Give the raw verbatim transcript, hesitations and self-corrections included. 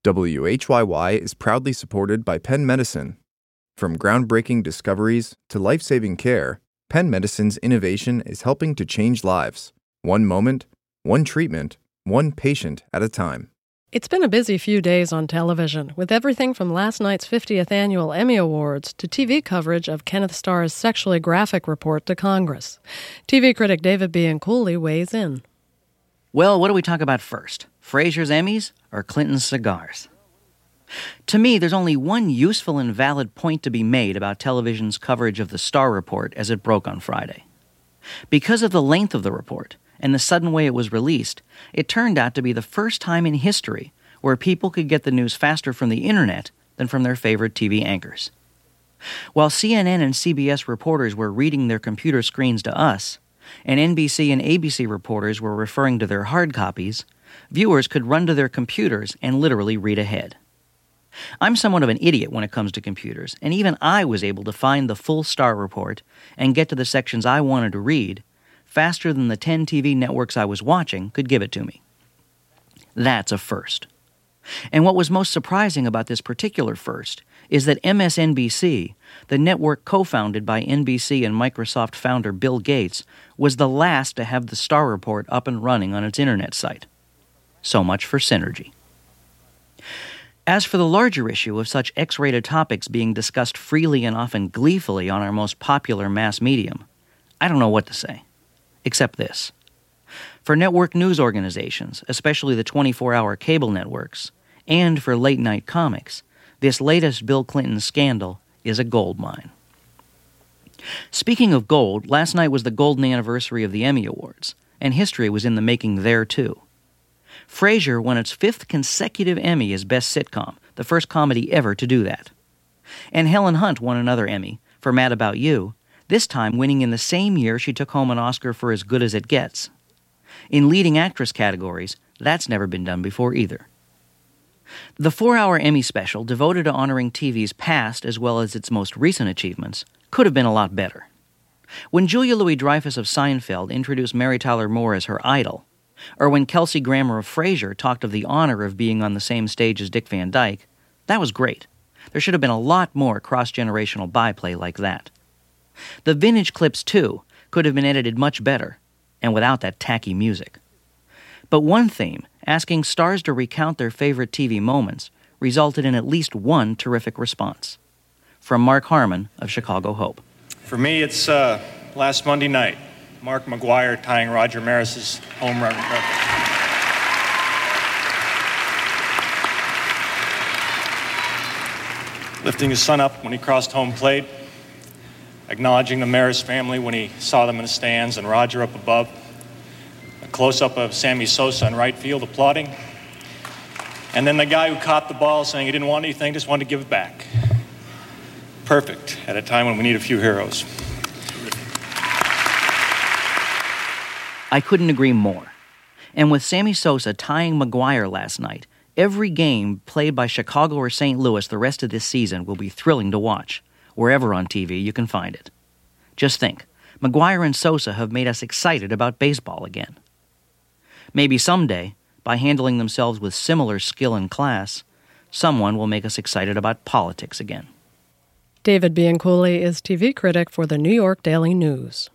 W H Y Y is proudly supported by Penn Medicine. From groundbreaking discoveries to life-saving care, Penn Medicine's innovation is helping to change lives, one moment, one treatment, one patient at a time. It's been a busy few days on television, with everything from last night's fiftieth Annual Emmy Awards to T V coverage of Kenneth Starr's sexually graphic report to Congress. T V critic David Bianculli weighs in. Well, what do we talk about first? Frasier's Emmys or Clinton's cigars? To me, there's only one useful and valid point to be made about television's coverage of the Starr Report as it broke on Friday. Because of the length of the report and the sudden way it was released, it turned out to be the first time in history where people could get the news faster from the internet than from their favorite T V anchors. While C N N and C B S reporters were reading their computer screens to us, and N B C and A B C reporters were referring to their hard copies, viewers could run to their computers and literally read ahead. I'm somewhat of an idiot when it comes to computers, and even I was able to find the full Starr Report and get to the sections I wanted to read faster than the ten T V networks I was watching could give it to me. That's a first. And what was most surprising about this particular first is that M S N B C, the network co-founded by N B C and Microsoft founder Bill Gates, was the last to have the Starr Report up and running on its internet site. So much for synergy. As for the larger issue of such X-rated topics being discussed freely and often gleefully on our most popular mass medium, I don't know what to say, except this. For network news organizations, especially the twenty-four hour cable networks, and for late-night comics, this latest Bill Clinton scandal is a goldmine. Speaking of gold, last night was the golden anniversary of the Emmy Awards, and history was in the making there, too. Frasier won its fifth consecutive Emmy as Best Sitcom, the first comedy ever to do that. And Helen Hunt won another Emmy for Mad About You, this time winning in the same year she took home an Oscar for As Good as It Gets. In leading actress categories, that's never been done before either. The four hour Emmy special, devoted to honoring T V's past as well as its most recent achievements, could have been a lot better. When Julia Louis-Dreyfus of Seinfeld introduced Mary Tyler Moore as her idol, or when Kelsey Grammer of Frasier talked of the honor of being on the same stage as Dick Van Dyke, that was great. There should have been a lot more cross-generational byplay like that. The vintage clips, too, could have been edited much better, and without that tacky music. But one theme, asking stars to recount their favorite T V moments, resulted in at least one terrific response. From Mark Harmon of Chicago Hope. For me, it's uh, last Monday night. Mark McGwire tying Roger Maris's home run record. Lifting his son up when he crossed home plate. Acknowledging the Maris family when he saw them in the stands and Roger up above. A close-up of Sammy Sosa in right field applauding. And then the guy who caught the ball saying he didn't want anything, just wanted to give it back. Perfect at a time when we need a few heroes. I couldn't agree more. And with Sammy Sosa tying McGwire last night, every game played by Chicago or Saint Louis the rest of this season will be thrilling to watch, wherever on T V you can find it. Just think, McGwire and Sosa have made us excited about baseball again. Maybe someday, by handling themselves with similar skill and class, someone will make us excited about politics again. David Bianculli is T V critic for the New York Daily News.